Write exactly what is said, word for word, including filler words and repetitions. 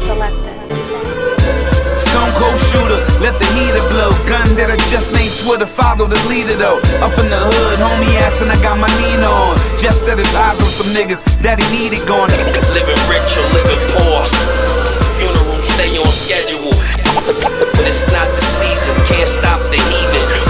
selected. Stone cold shooter, let the heater blow. Gun that I just named Twitter, follow the leader though. Up in the hood, homie assin', I got my Nina on. Just set his eyes on some niggas that he needed gone. Living rich or living poor, funeral stay on schedule. But it's not the season, can't stop the heathen.